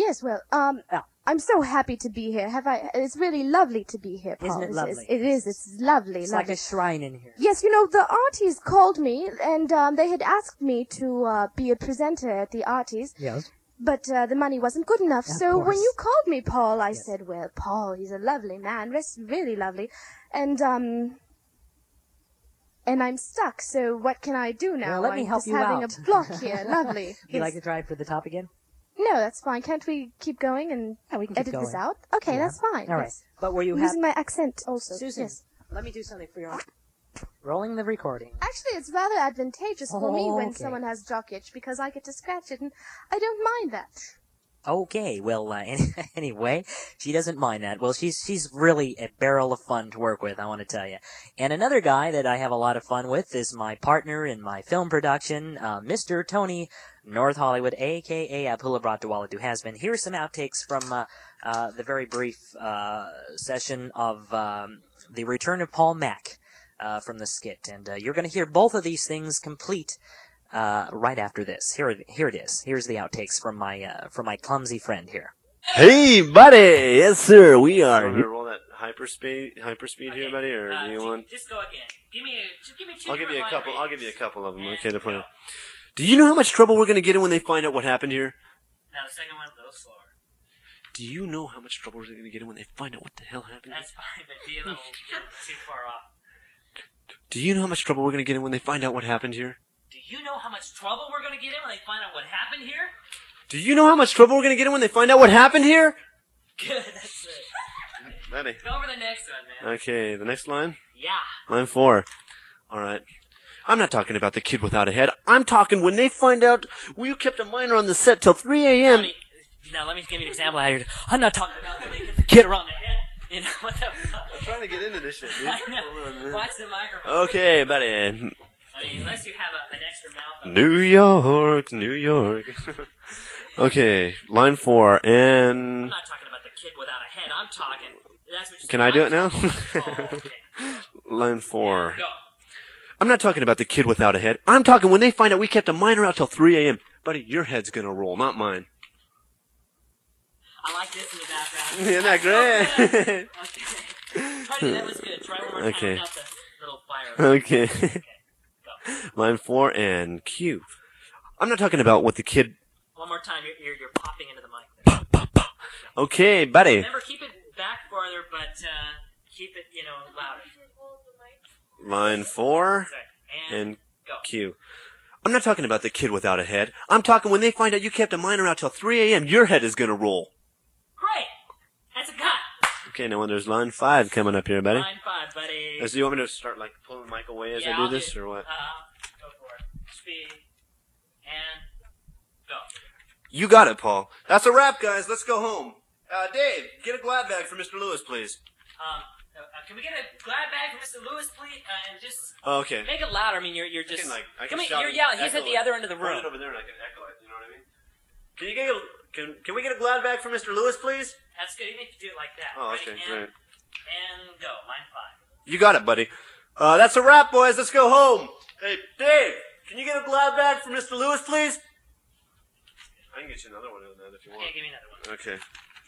Yes, well, I'm so happy to be here. It's really lovely to be here, Paul. Isn't it lovely? It is. It's lovely. It's lovely. like a shrine in here. Yes, the Arties called me, and they had asked me to be a presenter at the Arties. Yes. But the money wasn't good enough. Of So course. when you called me, Paul, I said, well, Paul, he's a lovely man, really lovely. And I'm stuck, so what can I do now? Well, let me help you I'm out. just having a block here. Lovely. Would you like to try for the top again? No, that's fine. Can't we keep going and Yeah, we can keep edit this going. out? Okay, Yeah. that's fine. All right. Yes. But were you I'm happy? using my accent also. Susan, Yes. let me do something for you. Rolling the recording. Actually, it's rather advantageous for me when Okay. someone has jock itch because I get to scratch it, and I don't mind that. Okay, well, anyway, she doesn't mind that. Well, she's really a barrel of fun to work with, I want to tell you. And another guy that I have a lot of fun with is my partner in my film production, Mr. Tony North Hollywood, a.k.a. Apula Bratawala Has-Been. Here's some outtakes from the very brief session of the return of Paul Mack from the skit. And you're going to hear both of these things complete right after this. Here it is. Here's the outtakes from my clumsy friend here. Hey, buddy! Yes, sir, we are. Want me to roll that hyperspeed here, buddy, or do you want? Just go again. Give me two. I'll give you a couple. I'll give you a couple of them. Okay, to play. Do you know how much trouble we're going to get in when they find out what happened here? Now the second one, a little slower. Do you know how much trouble we're going to get in when they find out what the hell happened? That's fine, but be a little too far off. Do you know how much trouble we're going to get in when they find out what happened here? Do you know how much trouble we're going to get in when they find out what happened here? Do you know how much trouble we're going to get in when they find out what happened here? Good, that's it. Buddy. Go over the next one, man. Okay, the next line. Yeah. Line 4. All right. I'm not talking about the kid without a head. I'm talking when they find out you kept a minor on the set till 3 a.m. Now, let me give you an example. I'm not talking about when they get the kid around the head. You know, what the fuck? I'm trying to get into this shit, dude. I know. Hold on, man. Watch the microphone. Okay, buddy. I mean, unless you have an extra mouth. New York, New York. Okay, line 4, I'm and... not talking about the kid without a head. I'm talking. That's what you Can I do it now? Oh, okay. Line 4. Go. I'm not talking about the kid without a head. I'm talking when they find out we kept a minor out till 3 a.m. Buddy, your head's gonna roll, not mine. I like this in the background. Isn't that great? Okay. Try to, that was good. Try one more time Okay. without the little fire. Okay. Okay. Go. Line 4 and cue. I'm not talking about what the kid... One more time. You're popping into the mic there. Okay, buddy. Remember, keep it back farther, but keep it, louder. Line 4 Sorry. And go. cue. I'm not talking about the kid without a head. I'm talking when they find out you kept a minor out till 3 a.m. Your head is gonna roll. Great. That's a cut. Okay, now when there's line 5 coming up here, buddy. Line 5, buddy. So you want me to start like pulling the mic away as I do I'll this, or what? Go for it. Speed. And go. You got it, Paul. That's a wrap, guys. Let's go home. Dave, get a glad bag for Mr. Lewis, please. Can we get a glad bag for Mr. Lewis, please? And just Okay. make it louder. I mean, you're just. I can Come here, shout you're it, yelling. He's echo at the it. other end of the Put room. it over there and I can echo it, you know what I mean? Can you get can we get a glad bag for Mr. Lewis, please? That's good. Even if you do it like that. Oh, Ready? okay, And, great. and go. Line 5. You got it, buddy. That's a wrap, boys. Let's go home. Hey, Dave, can you get a glad bag for Mr. Lewis, please? I can get you another one of that if you want. Okay, give me another one. Okay.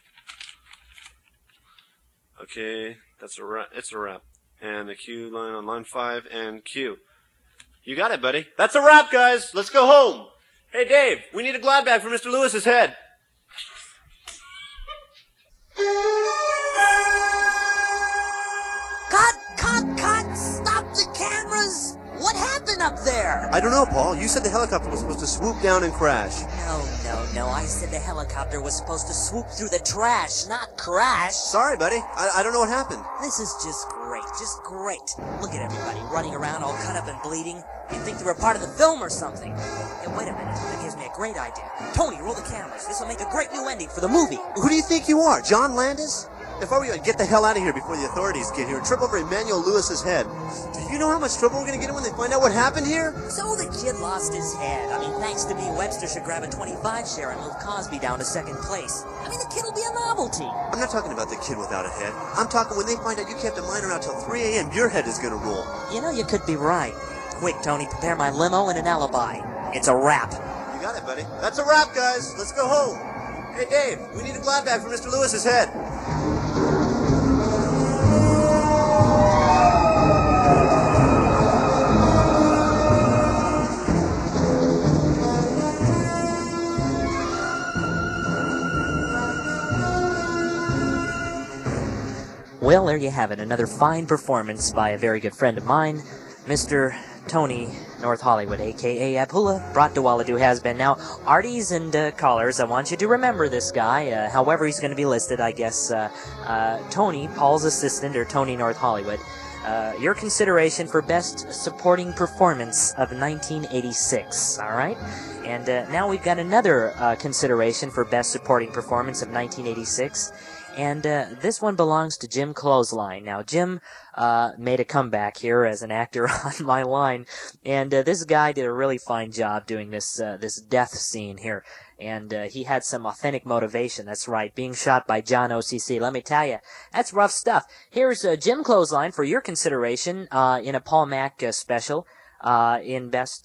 Okay, that's a wrap. It's a wrap. And the cue line on line 5 and cue. You got it, buddy. That's a wrap, guys. Let's go home. Hey, Dave, we need a glad bag for Mr. Lewis's head. Cut! Stop the cameras! What happened up there? I don't know, Paul. You said the helicopter was supposed to swoop down and crash. No. I said the helicopter was supposed to swoop through the trash, not crash. Sorry, buddy. I don't know what happened. This is just great. Look at everybody running around all cut up and bleeding. You'd think they were part of the film or something. Hey, wait a minute. That gives me a great idea. Tony, roll the cameras. This will make a great new ending for the movie. Who do you think you are, John Landis? If I were you, I'd get the hell out of here before the authorities get here and trip over Emmanuel Lewis's head. Do you know how much trouble we're going to get in when they find out what happened here? So the kid lost his head. I mean, thanks to me, Webster should grab a 25 share and move Cosby down to second place. I mean, the kid will be a novelty. I'm not talking about the kid without a head. I'm talking when they find out you kept a minor out till 3 a.m., your head is going to roll. You know, you could be right. Quick, Tony, prepare my limo and an alibi. It's a wrap. You got it, buddy. That's a wrap, guys. Let's go home. Hey, Dave, we need a glad bag for Mr. Lewis's head. Well, there you have it. Another fine performance by a very good friend of mine, Mr. Tony North Hollywood, a.k.a. Abhula Bratdawaladu has been. Now, Arties and callers, I want you to remember this guy. However he's going to be listed, I guess, Tony, Paul's assistant, or Tony North Hollywood. Your consideration for Best Supporting Performance of 1986, all right? And now we've got another consideration for Best Supporting Performance of 1986. And this one belongs to Jim Clothesline. Now, Jim made a comeback here as an actor on my line, and this guy did a really fine job doing this death scene here. And he had some authentic motivation. That's right, being shot by John OCC. Let me tell you, that's rough stuff. Here's Jim Clothesline for your consideration in a Paul Mac special in Best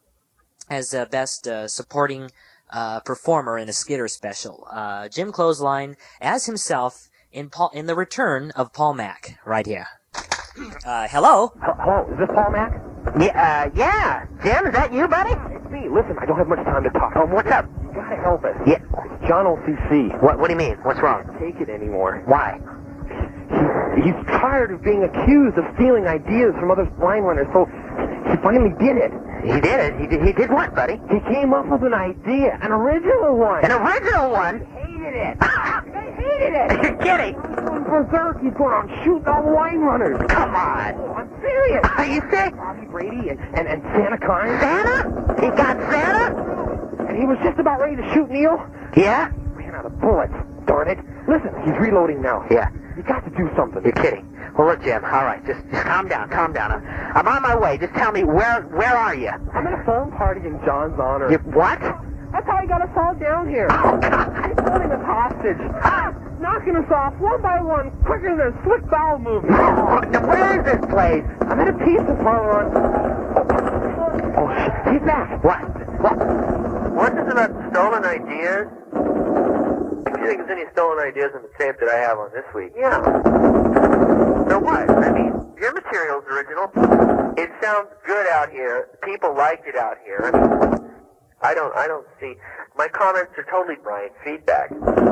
Supporting performer in a Skitter special. Jim Clothesline as himself in the return of Paul Mac, right here. Hello? Hello, is this Paul Mac? Yeah. Jim, is that you, buddy? It's me. Listen, I don't have much time to talk. Oh, what's up? You gotta help us. Yeah. It's John OCC. What do you mean? What's wrong? Can't take it anymore. Why? He's tired of being accused of stealing ideas from other line runners, so he finally did it. He did it? He did what, buddy? He came up with an idea, an original one. An original one? Hated it. They hated it. You're kidding. Going berserk, he's going on shooting all the line runners. Come on. I'm serious. Are you sick? Bobby Brady and Santa Kine. Santa? He got Santa? And he was just about ready to shoot Neil. Yeah? Ran out of bullets. Darn it. Listen, he's reloading now. Yeah. You got to do something. You're kidding. Well, look, Jim, all right, just calm down. I'm on my way. Just tell me, where are you? I'm at a phone party in John's honor. What? That's how he got us all down here. Oh, God. He's holding us hostage. Knocking us off one by one, quicker than a slick bowel movement. Now, where is this place? I'm at a pizza parlor on... Oh, shit. He's back. What? What's this about stolen ideas? Do you think there's any stolen ideas in the tape that I have on this week? Yeah. So what? I mean, your material's original. It sounds good out here. People liked it out here. I mean, I don't see. My comments are totally Brian feedback.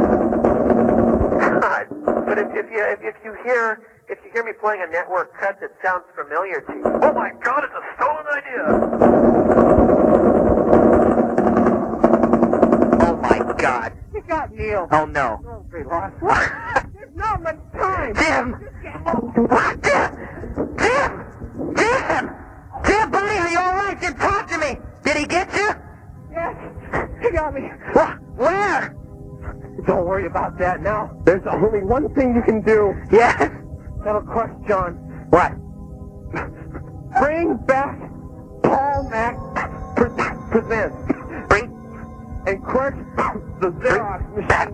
God. But if you hear me playing a network cut that sounds familiar to you, oh my God, it's a stolen idea. Oh, my God. You got Neil. Oh, no. Oh, we lost. What? There's not much time. Jim! What? Jim, buddy, are you all right? Jim, talk to me. Did he get you? Yes. He got me. What? Where? Don't worry about that now. There's only one thing you can do. Yes? That'll crush John. What? Bring back Paul Mac Presents. Bring And crush the Xerox machine.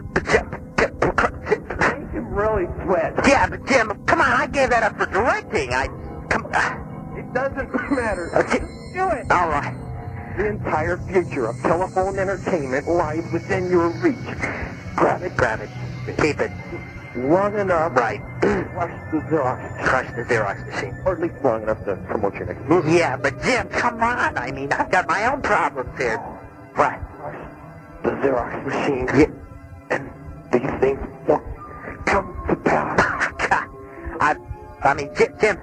Make him really sweat. Yeah, but Jim, come on, I gave that up for directing. It doesn't matter. Okay. Do it. All right. The entire future of telephone entertainment lies within your reach. Grab it. Keep it. Long enough. Right. Crush the Xerox. Crush the Xerox machine. Or at least long enough to promote your next movie. Yeah, but Jim, come on. I mean, I've got my own problems here. What? Crush the Xerox machine. Yeah. And these things won't come to pass. God. I mean, Jim.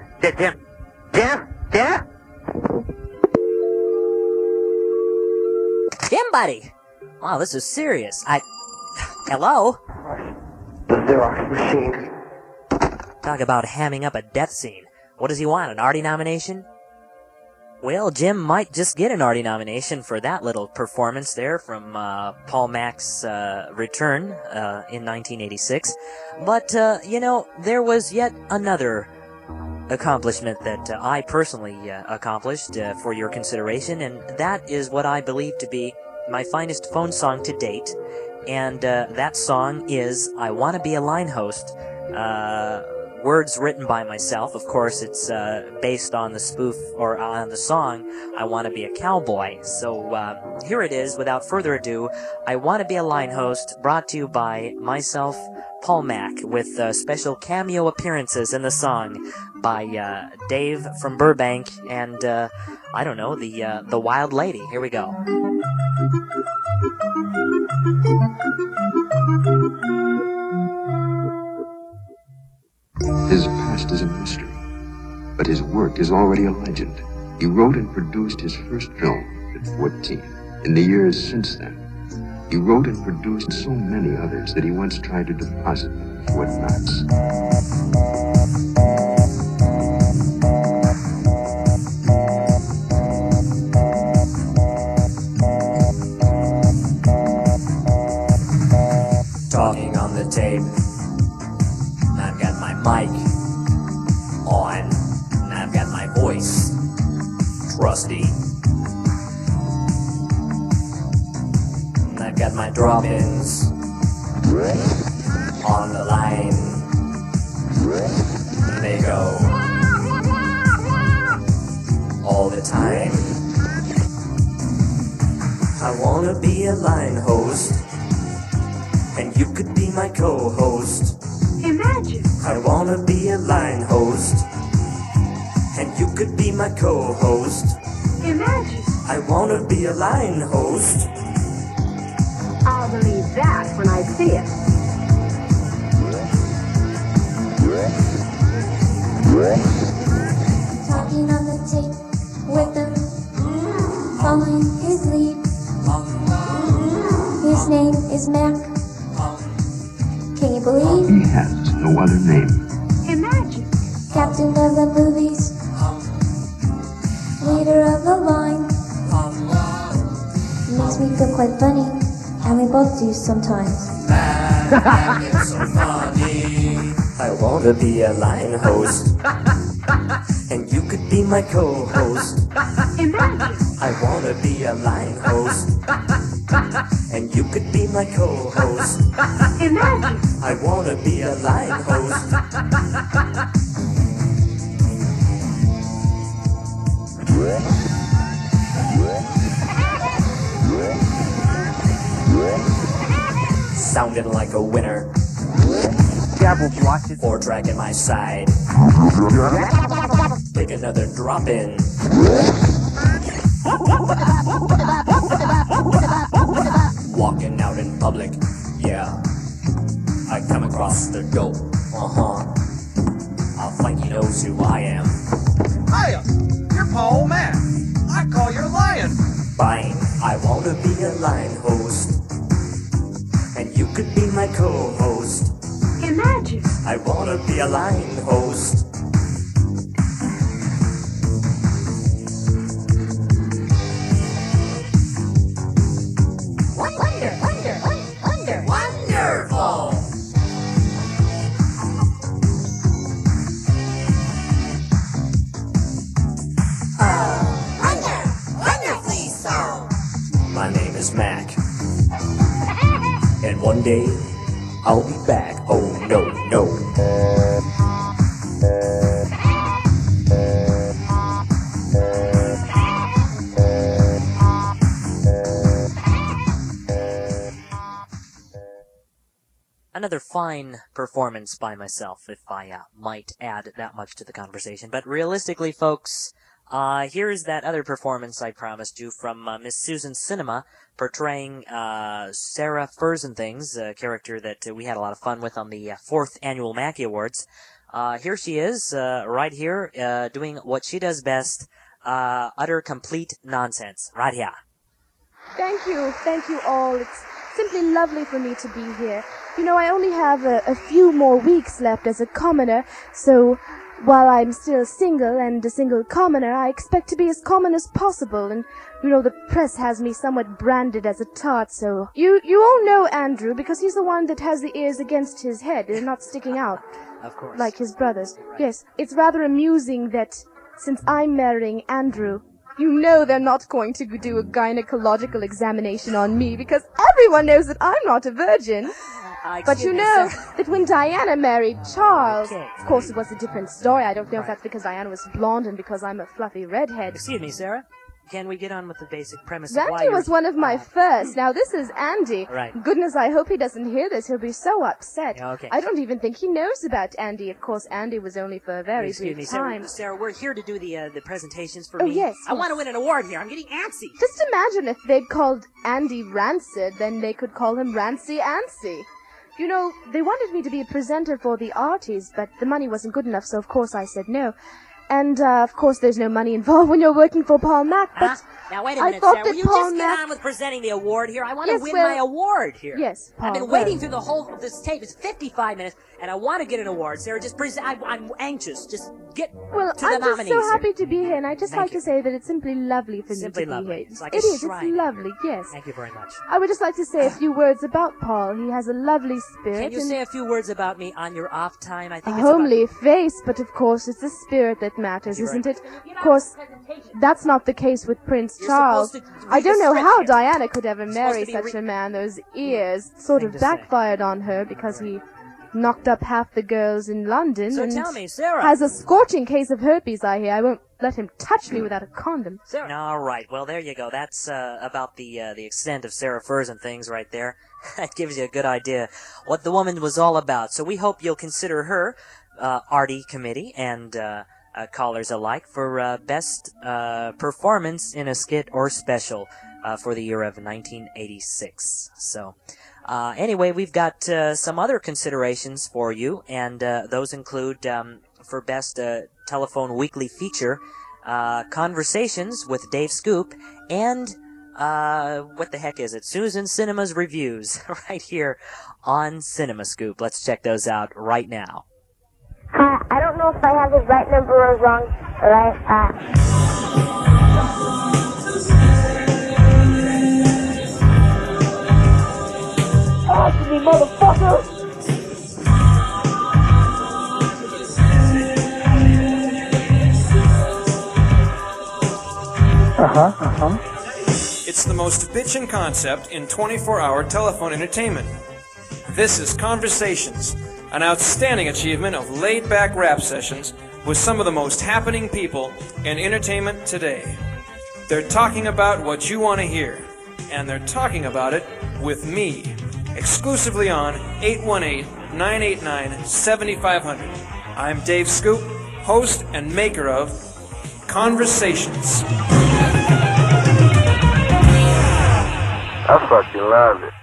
Jim, buddy. Wow, this is serious. Hello? Crush the Xerox machine. Talk about hamming up a death scene. What does he want, an Artie nomination? Well, Jim might just get an Artie nomination for that little performance there from Paul Mac's return in 1986. But, there was yet another accomplishment that I personally accomplished for your consideration, and that is what I believe to be my finest phone song to date. And that song is I Wanna Be a Line Host, words written by myself. Of course, it's based on the spoof or on the song I Want to Be a Cowboy. So here it is. Without further ado, I Want to Be a Line Host, brought to you by myself, Paul Mack, with special cameo appearances in the song by Dave from Burbank and I don't know, the Wild Lady. Here we go. His past is a mystery, but his work is already a legend. He wrote and produced his first film at 14. In the years since then, he wrote and produced so many others that he once tried to deposit them in Fort Knox. Talking on the tape. I've got my mic on, and I've got my voice trusty. And I've got my drop-ins on the line. And they go all the time. I wanna be a line host, and you could be my co-host. Imagine. I wanna be a line host, and you could be my co-host. Imagine. I wanna be a line host. I'll believe that when I see it. Talking on the tape with him, following his lead. His name is Mac. Can you believe? He has no other name. Imagine. Captain of the movies, leader of the line. Makes me feel quite funny, and we both do sometimes. It's so funny. I wanna be a line host, and you could be my co-host. Imagine. I wanna be a line host, and you could be my co-host. Imagine. I wanna be a line host. Sounding like a winner. Gavel blotches. 4-track in my side. Take another drop in. Walking out in public, yeah. I come across the dope, I'll find he knows who I am. Hiya, you're Paul Mack. I call you Lion. Fine, I wanna be a line host, and you could be my co-host. Imagine. I wanna be a line host. Wonderful! Wonderfully so. My name is Mac, and one day I'll be back. Oh no, no. Another fine performance by myself, if I might add that much to the conversation. But realistically, folks, here's that other performance I promised you from Miss Susan Cinema, portraying Sarah Furzenthings, a character that we had a lot of fun with on the 4th Annual Mackie Awards. Here she is, right here, doing what she does best, utter complete nonsense, right here. Thank you all. It's simply lovely for me to be here. You know, I only have a few more weeks left as a commoner, so while I'm still single and a single commoner, I expect to be as common as possible, and, you know, the press has me somewhat branded as a tart, so... You all know Andrew, because he's the one that has the ears against his head, they're not sticking out. Of course. Like his brothers. Yes, it's rather amusing that, since I'm marrying Andrew, you know they're not going to do a gynecological examination on me, because everyone knows that I'm not a virgin. But you excuse me, know sir. that when Diana married Charles, Okay. of course it was a different story. I don't know if Right. that's because Diana was blonde and because I'm a fluffy redhead. Excuse me, Sarah. Can we get on with the basic premise of why Randy you're... was one of my first. Now this is Andy. Right. Goodness, I hope he doesn't hear this. He'll be so upset. Yeah, okay. I don't even think he knows about Andy. Of course, Andy was only for a very Excuse me, brief time. Sarah, we're here to do the presentations for Oh, me. yes, I yes. want to win an award here. I'm getting antsy. Just imagine if they'd called Andy Rancid, then they could call him Rancy Ancy. You know, they wanted me to be a presenter for the Arties, but the money wasn't good enough, so of course I said no. And, of course, there's no money involved when you're working for Paul Mac, but Now, wait a I minute, thought Sarah. that Will you Paul just get Mac- on with presenting the award here? I want to Yes, win well- my award here. Yes, Paul, I've been well- waiting through the whole of this tape. It's 55 minutes, and I want to get an award. Sarah, just I'm anxious. Just get well, to the I'm just nominees so here. happy to be here, and I'd just Thank like you. to say that it's simply lovely for Simply me to lovely. be here. It's like It a is, shrine. it's lovely, yes. Thank you very much. I would just like to say a few words about Paul. He has a lovely spirit Can you and say a few words about me on your off time? I a think homely face, but of course it's the spirit that matters, Thank you isn't very it? Of course, that's not the case with Prince You're Charles. supposed to I read don't the know script how here. Diana could ever You're marry supposed to be such a man. Those ears sort Thing of to say. backfired on her because he knocked up half the girls in London So and tell me, Sarah. has a scorching case of herpes, I hear. I won't let him touch me without a condom. All right. Well, there you go. That's about the extent of Sarah Furs and things right there. That gives you a good idea what the woman was all about. So we hope you'll consider her, Artie Committee and callers alike, for best performance in a skit or special for the year of 1986. So. Anyway, we've got some other considerations for you, and those include for best telephone weekly feature, Conversations with Dave Scoop, and what the heck is it? Susan Cinema's Reviews, right here on Cinema Scoop. Let's check those out right now. I don't know if I have the right number or wrong. Answer me, motherfucker! It's the most bitchin' concept in 24-hour telephone entertainment. This is Conversations, an outstanding achievement of laid-back rap sessions with some of the most happening people in entertainment today. They're talking about what you want to hear, and they're talking about it with me, exclusively on 818-989-7500. I'm Dave Scoop, host and maker of Conversations. I fucking love it.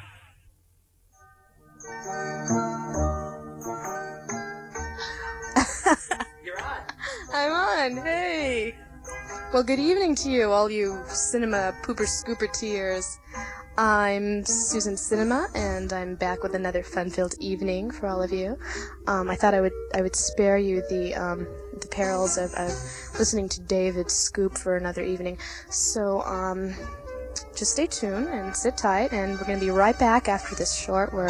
I'm on. Hey. Well, good evening to you, all you cinema pooper scooper tears. I'm Susan Cinema, and I'm back with another fun-filled evening for all of you. I thought I would spare you the perils of listening to David Scoop for another evening. So just stay tuned and sit tight, and we're gonna be right back after this short word.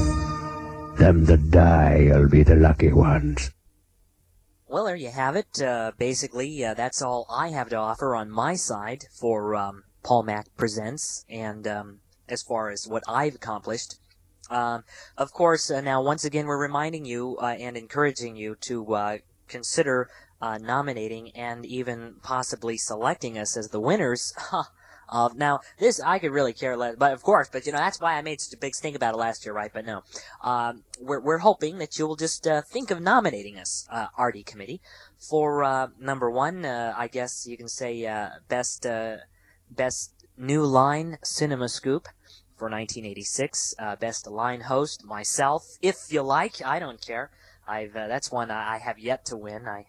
Them that die'll be the lucky ones. Well, there you have it. Basically, that's all I have to offer on my side for Paul Mac Presents, and as far as what I've accomplished. Of course, now once again we're reminding you and encouraging you to consider nominating and even possibly selecting us as the winners. Now, this, I could really care less, but of course, but that's why I made such a big stink about it last year, right? But no, we're hoping that you will just think of nominating us, Artie Committee, for number one, I guess you can say best new line Cinema Scoop for 1986, best line host myself, if you like, I don't care. That's one I have yet to win. I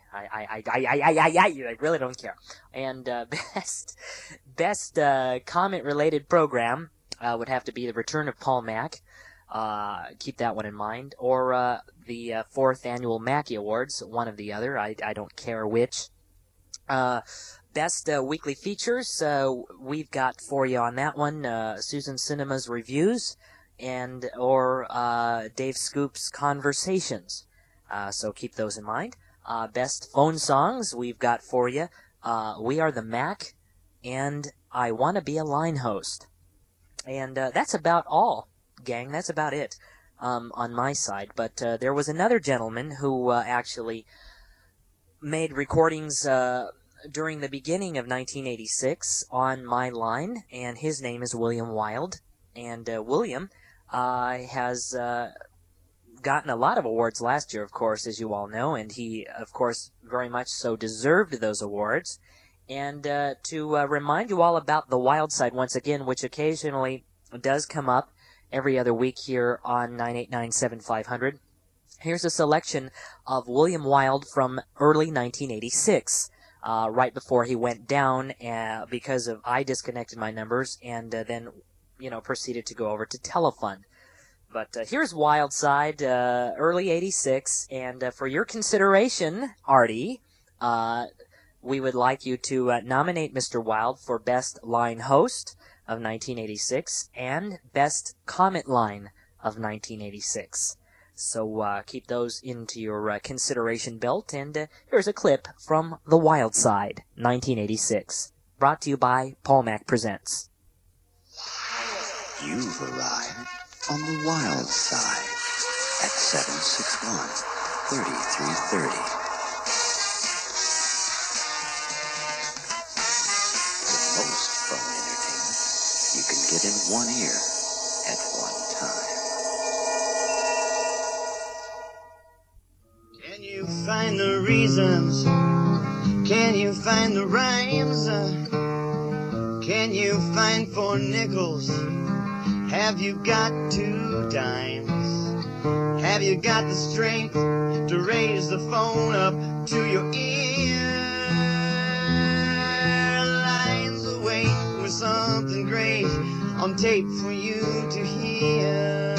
really don't care. And best comment related program would have to be The Return of Paul Mac. Keep that one in mind. Or the fourth annual Mackey Awards, one of the other. I don't care which. Best weekly features, we've got for you on that one Susan Cinema's Reviews or Dave Scoop's Conversations. So keep those in mind. Best phone songs we've got for you. We Are the Mac and I Want to Be a Line Host. And that's about all, gang. That's about it. on my side. But there was another gentleman who actually made recordings during the beginning of 1986 on my line, and his name is William Wild. And William has gotten a lot of awards last year, of course, as you all know, and he, of course, very much so deserved those awards. And to remind you all about the Wild Side once again, which occasionally does come up every other week here on 989-7500, here's a selection of William Wild from early 1986, right before he went down because of I disconnected my numbers and then, proceeded to go over to Telefund. But here's Wild Side, early 86, and for your consideration, Artie, we would like you to nominate Mr. Wild for Best Line Host of 1986 and Best Comment Line of 1986. So keep those into your consideration belt, and here's a clip from The Wild Side, 1986, brought to you by Paul Mac Presents. You've arrived on the Wild Side at 761-3330. With most phone entertainment, you can get in one ear at one time. Can you find the reasons? Can you find the rhymes? Can you find 4 nickels? Have you got 2 dimes? Have you got the strength to raise the phone up to your ear? Lines away with something great on tape for you to hear.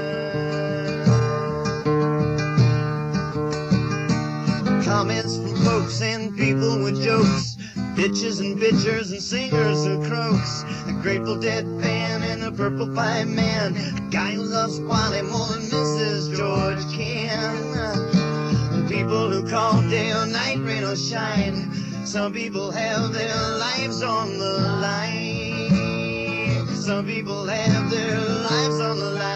Comments from folks and people with jokes, bitches and bitchers and singers and croaks, a Grateful Dead fan and a Purple Pie man, a guy who loves Wally more than Mrs. George can. People who call day or night, rain or shine, some people have their lives on the line. Some people have their lives on the line.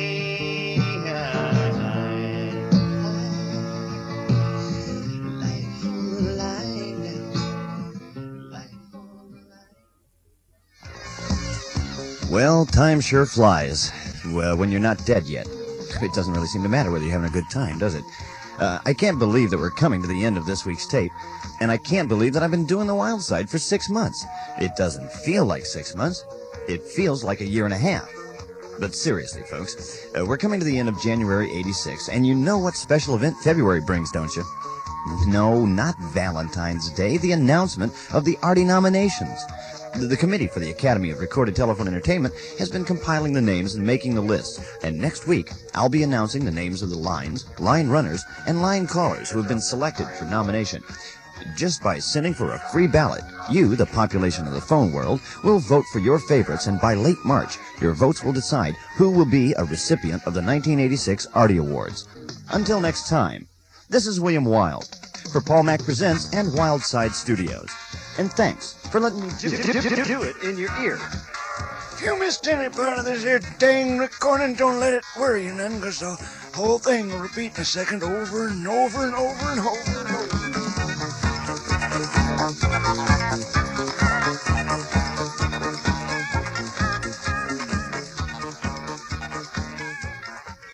Well, time sure flies. Well, when you're not dead yet. It doesn't really seem to matter whether you're having a good time, does it? I can't believe that we're coming to the end of this week's tape, and I can't believe that I've been doing the Wild Side for 6 months. It doesn't feel like 6 months. It feels like a year and a half. But seriously, folks, we're coming to the end of January 86, and you know what special event February brings, don't you? No, not Valentine's Day, the announcement of the Artie nominations. The Committee for the Academy of Recorded Telephone Entertainment has been compiling the names and making the lists, and next week I'll be announcing the names of the lines, line runners, and line callers who have been selected for nomination. Just by sending for a free ballot, you, the population of the phone world, will vote for your favorites, and by late March, your votes will decide who will be a recipient of the 1986 Artie Awards. Until next time, this is William Wild for Paul Mac Presents and Wild Side Studios. And thanks for letting me do it in your ear. If you missed any part of this here dang recording, don't let it worry you none, because the whole thing will repeat in a second over and over and over and over and over.